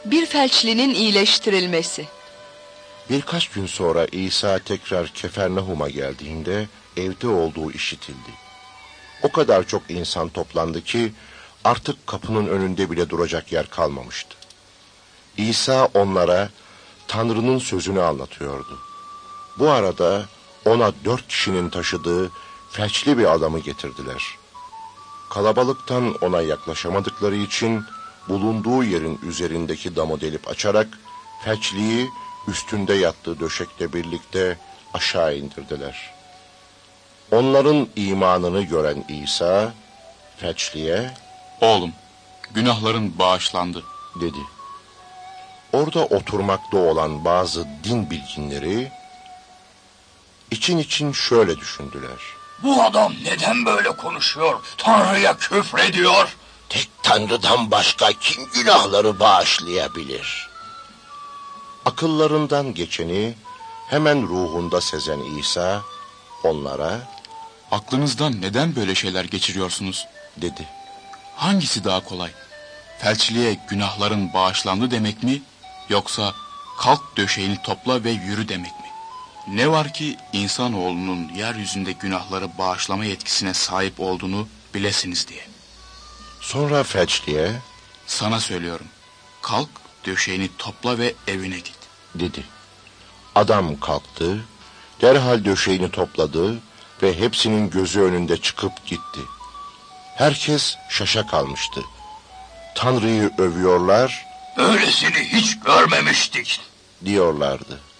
Bir felçlinin iyileştirilmesi. Birkaç gün sonra İsa tekrar Kefernahum'a geldiğinde evde olduğu işitildi. O kadar çok insan toplandı ki artık kapının önünde bile duracak yer kalmamıştı. İsa onlara Tanrı'nın sözünü anlatıyordu. Bu arada ona 4 kişinin taşıdığı felçli bir adamı getirdiler. Kalabalıktan ona yaklaşamadıkları için bulunduğu yerin üzerindeki damı delip açarak felçliyi üstünde yattığı döşekle birlikte aşağı indirdiler. Onların imanını gören İsa felçliye "Oğlum, günahların bağışlandı," dedi. Orada oturmakta olan bazı din bilginleri için şöyle düşündüler. Bu adam neden böyle konuşuyor? Tanrı'ya küfrediyor. Tek Tanrı'dan başka kim günahları bağışlayabilir? Akıllarından geçeni hemen ruhunda sezen İsa onlara "Aklınızdan neden böyle şeyler geçiriyorsunuz?" dedi. "Hangisi daha kolay? Felçliye günahların bağışlandı demek mi? Yoksa kalk döşeğini topla ve yürü demek mi? Ne var ki insanoğlunun yeryüzünde günahları bağışlama yetkisine sahip olduğunu bilesiniz diye." Sonra felçliye "Sana söylüyorum, kalk döşeğini topla ve evine git," dedi. Adam kalktı, derhal döşeğini topladı ve hepsinin gözü önünde çıkıp gitti. Herkes şaşa kalmıştı. Tanrı'yı övüyorlar, "Böylesini hiç görmemiştik," diyorlardı.